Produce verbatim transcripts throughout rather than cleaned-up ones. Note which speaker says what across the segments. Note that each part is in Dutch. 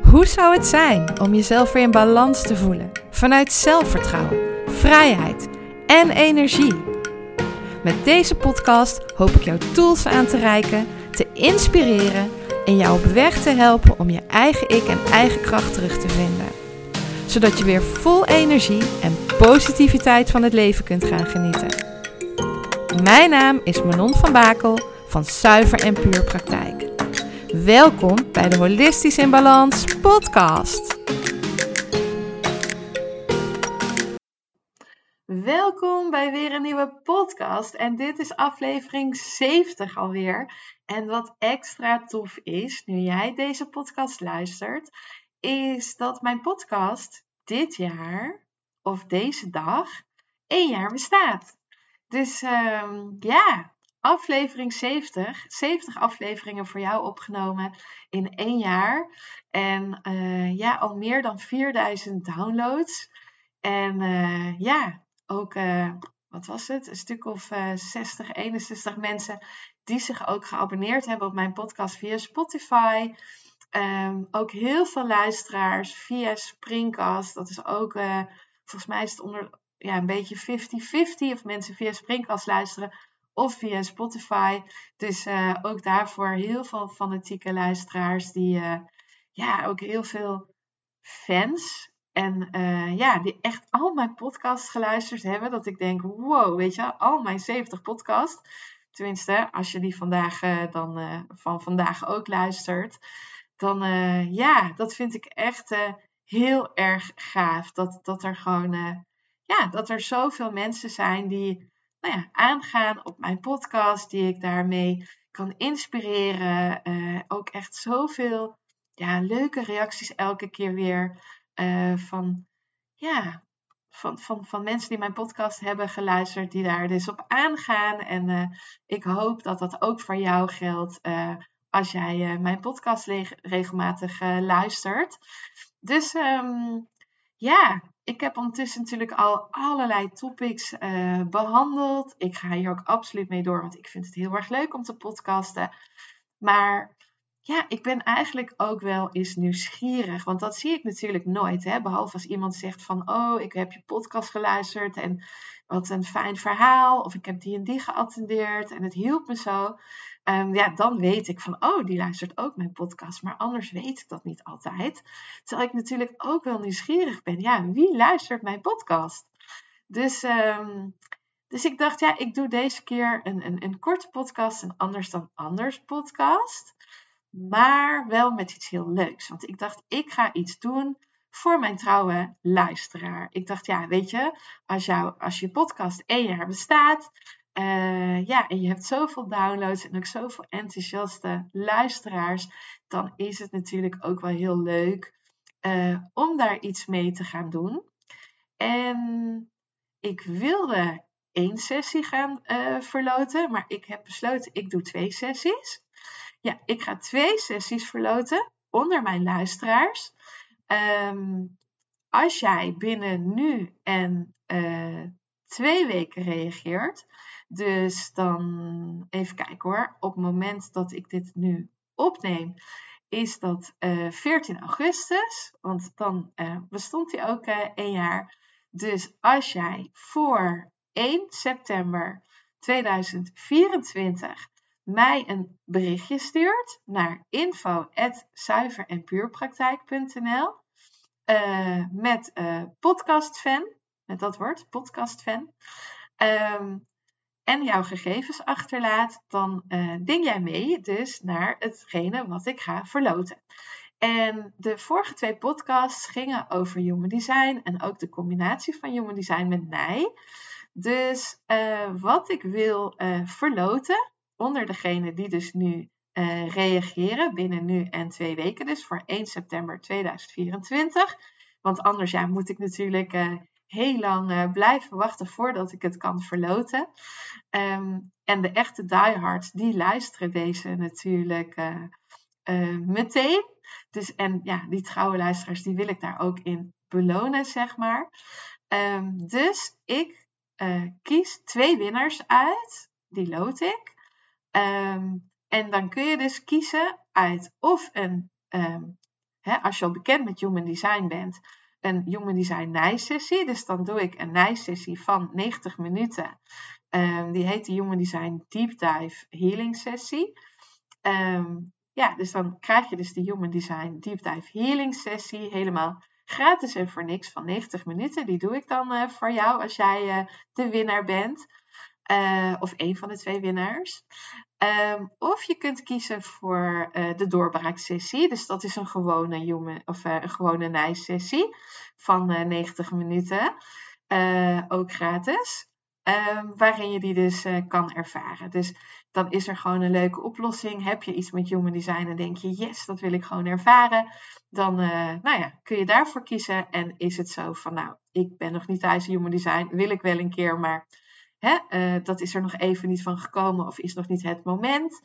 Speaker 1: Hoe zou het zijn om jezelf weer in balans te voelen? Vanuit zelfvertrouwen, vrijheid en energie. Met deze podcast hoop ik jou tools aan te reiken, te inspireren en jou op weg te helpen om je eigen ik en eigen kracht terug te vinden. Zodat je weer vol energie en positiviteit van het leven kunt gaan genieten. Mijn naam is Manon van Bakel van Zuiver en Puur Praktijk. Welkom bij de Holistisch in Balans podcast. Welkom bij weer een nieuwe podcast en dit is aflevering zeventig alweer. En wat extra tof is, nu jij deze podcast luistert, is dat mijn podcast dit jaar, of deze dag, één jaar bestaat. Dus um, ja, aflevering zeventig, zeventig afleveringen voor jou opgenomen in één jaar. En uh, ja, al meer dan vierduizend downloads. En uh, ja, ook, uh, wat was het? Een stuk of uh, zestig, eenenzestig mensen die zich ook geabonneerd hebben op mijn podcast via Spotify. Um, ook heel veel luisteraars via Springcast. Dat is ook, uh, volgens mij is het onder, ja, een beetje vijftig vijftig of mensen via Springcast luisteren of via Spotify. Dus uh, ook daarvoor heel veel fanatieke luisteraars die uh, ja, ook heel veel fans en uh, ja, die echt al mijn podcasts geluisterd hebben. Dat ik denk, wow, weet je, al mijn zeventig podcasts. Tenminste, als je die vandaag uh, dan uh, van vandaag ook luistert. Dan uh, ja, dat vind ik echt uh, heel erg gaaf. Dat, dat er gewoon, uh, ja, dat er zoveel mensen zijn die nou ja, aangaan op mijn podcast. Die ik daarmee kan inspireren. Uh, ook echt zoveel ja, leuke reacties elke keer weer. Uh, van, ja, van, van, van mensen die mijn podcast hebben geluisterd. Die daar dus op aangaan. En uh, ik hoop dat dat ook voor jou geldt. Uh, Als jij uh, mijn podcast leg- regelmatig uh, luistert. Dus um, ja, ik heb ondertussen natuurlijk al allerlei topics uh, behandeld. Ik ga hier ook absoluut mee door, want ik vind het heel erg leuk om te podcasten. Maar ja, ik ben eigenlijk ook wel eens nieuwsgierig. Want dat zie ik natuurlijk nooit. Hè? Behalve als iemand zegt van, oh, ik heb je podcast geluisterd en wat een fijn verhaal. Of ik heb die en die geattendeerd en het hielp me zo. Um, ja, dan weet ik van, oh, die luistert ook mijn podcast. Maar anders weet ik dat niet altijd. Terwijl ik natuurlijk ook wel nieuwsgierig ben. Ja, wie luistert mijn podcast? Dus, um, dus ik dacht, ja, ik doe deze keer een, een, een korte podcast. Een Anders dan Anders podcast. Maar wel met iets heel leuks. Want ik dacht, ik ga iets doen voor mijn trouwe luisteraar. Ik dacht, ja, weet je, als, jou, als je podcast één jaar bestaat... Uh, ja, en je hebt zoveel downloads en ook zoveel enthousiaste luisteraars, dan is het natuurlijk ook wel heel leuk uh, om daar iets mee te gaan doen. En ik wilde één sessie gaan uh, verloten, maar ik heb besloten, ik doe twee sessies. Ja, ik ga twee sessies verloten onder mijn luisteraars. Um, als jij binnen nu en uh, twee weken reageert, dus dan even kijken hoor. Op het moment dat ik dit nu opneem, is dat uh, veertien augustus. Want dan uh, bestond hij ook uh, één jaar. Dus als jij voor één september tweeduizend vierentwintig mij een berichtje stuurt naar info at zuiver en puurpraktijk punt n l uh, met uh, podcastfan, met dat woord, podcastfan. Um, en jouw gegevens achterlaat, dan uh, ding jij mee dus naar hetgene wat ik ga verloten. En de vorige twee podcasts gingen over human design en ook de combinatie van human design met mij. Dus uh, wat ik wil uh, verloten onder degene die dus nu uh, reageren binnen nu en twee weken, dus voor één september tweeduizend vierentwintig. Want anders ja, moet ik natuurlijk uh, heel lang uh, blijven wachten voordat ik het kan verloten. Um, en de echte diehards, die luisteren deze natuurlijk uh, uh, meteen. Dus, en ja, die trouwe luisteraars, die wil ik daar ook in belonen, zeg maar. Um, dus ik uh, kies twee winnaars uit. Die loot ik. Um, en dan kun je dus kiezen uit of een um, hè, als je al bekend met Human Design bent, een Human Design naaisessie. Dus dan doe ik een naaisessie van negentig minuten. Um, die heet de Human Design Deep Dive Healing Sessie. Um, ja, dus dan krijg je dus de Human Design Deep Dive Healing Sessie helemaal gratis en voor niks van negentig minuten. Die doe ik dan uh, voor jou als jij uh, de winnaar bent. Uh, of een van de twee winnaars. Um, of je kunt kiezen voor uh, de doorbraaksessie. Dus dat is een gewone, human, of, uh, een gewone naaisessie van uh, negentig minuten. Uh, ook gratis. Um, waarin je die dus uh, kan ervaren. Dus dan is er gewoon een leuke oplossing. Heb je iets met Human Design en denk je, yes, dat wil ik gewoon ervaren. Dan uh, nou ja, kun je daarvoor kiezen. En is het zo van, nou, ik ben nog niet thuis in Human Design. Wil ik wel een keer, maar hè, uh, dat is er nog even niet van gekomen. Of is nog niet het moment.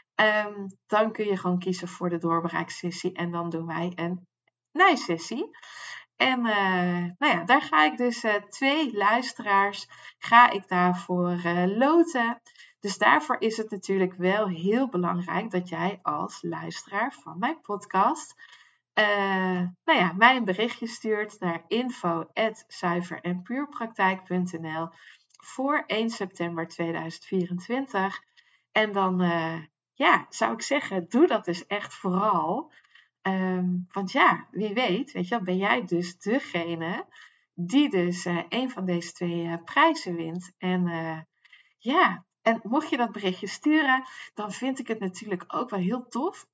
Speaker 1: Um, dan kun je gewoon kiezen voor de doorbraaksessie. En dan doen wij een naaisessie. En uh, nou ja, daar ga ik dus uh, twee luisteraars, ga ik daarvoor uh, loten. Dus daarvoor is het natuurlijk wel heel belangrijk dat jij als luisteraar van mijn podcast, uh, nou ja, mij een berichtje stuurt naar info at zuiver en puurpraktijk punt n l voor één september tweeduizend vierentwintig. En dan, uh, ja, zou ik zeggen, doe dat dus echt vooral. Um, want ja, wie weet, weet je wel, ben jij dus degene die dus uh, een van deze twee uh, prijzen wint. En uh, ja, en mocht je dat berichtje sturen, dan vind ik het natuurlijk ook wel heel tof.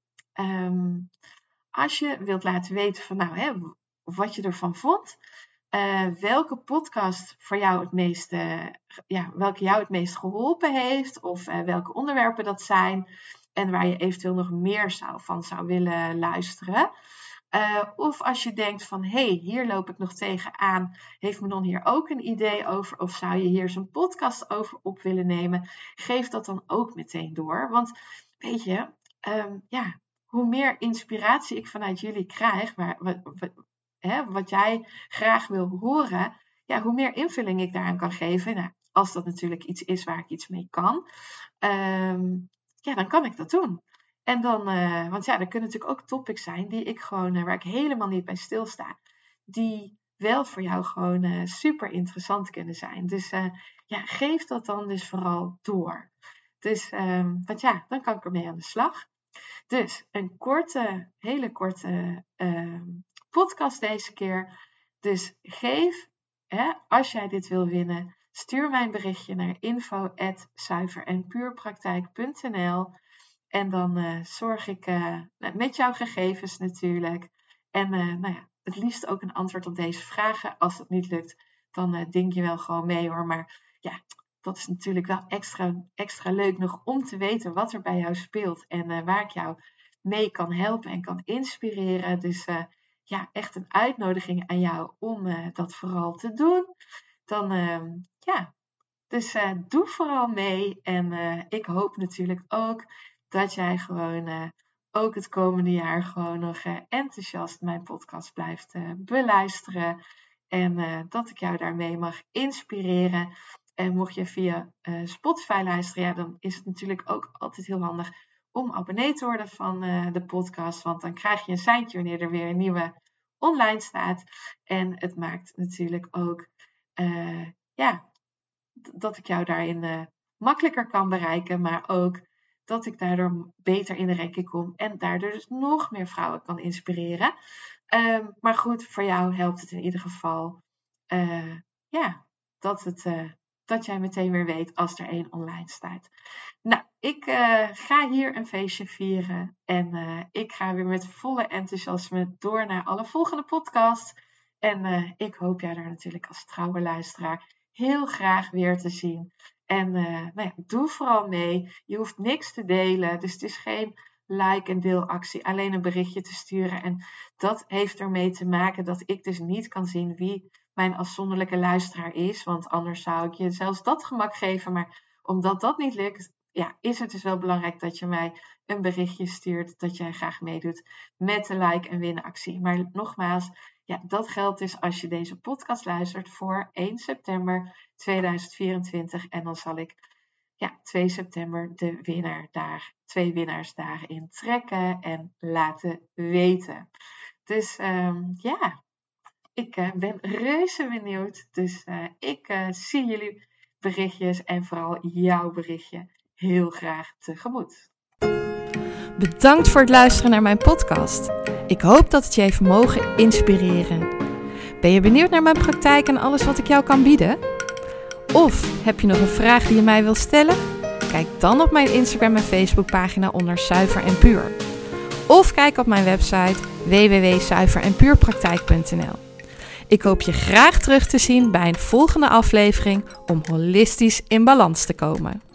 Speaker 1: Um, als je wilt laten weten van nou, hè, wat je ervan vond. Uh, welke podcast voor jou het meest, uh, ja, welke jou het meest geholpen heeft. Of uh, welke onderwerpen dat zijn. En waar je eventueel nog meer zou, van zou willen luisteren. Uh, of als je denkt van, hé, hey, hier loop ik nog tegenaan. Heeft Manon hier ook een idee over? Of zou je hier zo'n podcast over op willen nemen? Geef dat dan ook meteen door. Want weet je, um, ja, hoe meer inspiratie ik vanuit jullie krijg, waar, wat, wat, hè, wat jij graag wil horen, ja, hoe meer invulling ik daaraan kan geven. Nou, als dat natuurlijk iets is waar ik iets mee kan. Um, Ja, dan kan ik dat doen. En dan, uh, want ja, er kunnen natuurlijk ook topics zijn die ik gewoon, uh, waar ik helemaal niet bij stilsta. Die wel voor jou gewoon uh, super interessant kunnen zijn. Dus uh, ja, geef dat dan dus vooral door. Dus, um, want ja, dan kan ik ermee aan de slag. Dus een korte, hele korte uh, podcast deze keer. Dus geef, hè, als jij dit wil winnen, stuur mij een berichtje naar info at zuiver en puurpraktijk punt n l. En dan uh, zorg ik uh, met jouw gegevens natuurlijk. En uh, nou ja, het liefst ook een antwoord op deze vragen. Als dat niet lukt, dan uh, denk je wel gewoon mee hoor. Maar ja, dat is natuurlijk wel extra, extra leuk nog om te weten wat er bij jou speelt. En uh, waar ik jou mee kan helpen en kan inspireren. Dus uh, ja, echt een uitnodiging aan jou om uh, dat vooral te doen. Dan uh, ja, dus uh, doe vooral mee. En uh, ik hoop natuurlijk ook dat jij gewoon uh, ook het komende jaar gewoon nog uh, enthousiast mijn podcast blijft uh, beluisteren. En uh, dat ik jou daarmee mag inspireren. En mocht je via uh, Spotify luisteren, ja, dan is het natuurlijk ook altijd heel handig om abonnee te worden van uh, de podcast. Want dan krijg je een seintje wanneer er weer een nieuwe online staat. En het maakt natuurlijk ook, uh, ja, dat ik jou daarin uh, makkelijker kan bereiken, maar ook dat ik daardoor beter in de ranking kom en daardoor dus nog meer vrouwen kan inspireren. Um, maar goed, voor jou helpt het in ieder geval uh, ja, dat, het, uh, dat jij meteen weer weet als er één online staat. Nou, ik uh, ga hier een feestje vieren en uh, ik ga weer met volle enthousiasme door naar alle volgende podcasts. En uh, ik hoop jij daar natuurlijk als trouwe luisteraar heel graag weer te zien. En uh, nou ja, doe vooral mee. Je hoeft niks te delen. Dus het is geen like- en deelactie. Alleen een berichtje te sturen. En dat heeft ermee te maken dat ik dus niet kan zien wie mijn afzonderlijke luisteraar is. Want anders zou ik je zelfs dat gemak geven. Maar omdat dat niet lukt, ja, is het dus wel belangrijk dat je mij een berichtje stuurt dat jij graag meedoet met de like- en winactie. Maar nogmaals, ja, dat geldt dus als je deze podcast luistert voor één september tweeduizend vierentwintig. En dan zal ik ja, twee september de winnaar daar, twee winnaars daarin trekken en laten weten. Dus um, ja, ik uh, ben reuze benieuwd. Dus uh, ik uh, zie jullie berichtjes en vooral jouw berichtje heel graag tegemoet.
Speaker 2: Bedankt voor het luisteren naar mijn podcast. Ik hoop dat het je heeft mogen inspireren. Ben je benieuwd naar mijn praktijk en alles wat ik jou kan bieden? Of heb je nog een vraag die je mij wilt stellen? Kijk dan op mijn Instagram en Facebook pagina onder Zuiver en Puur. Of kijk op mijn website w w w punt zuiver en puur praktijk punt n l. Ik hoop je graag terug te zien bij een volgende aflevering om holistisch in balans te komen.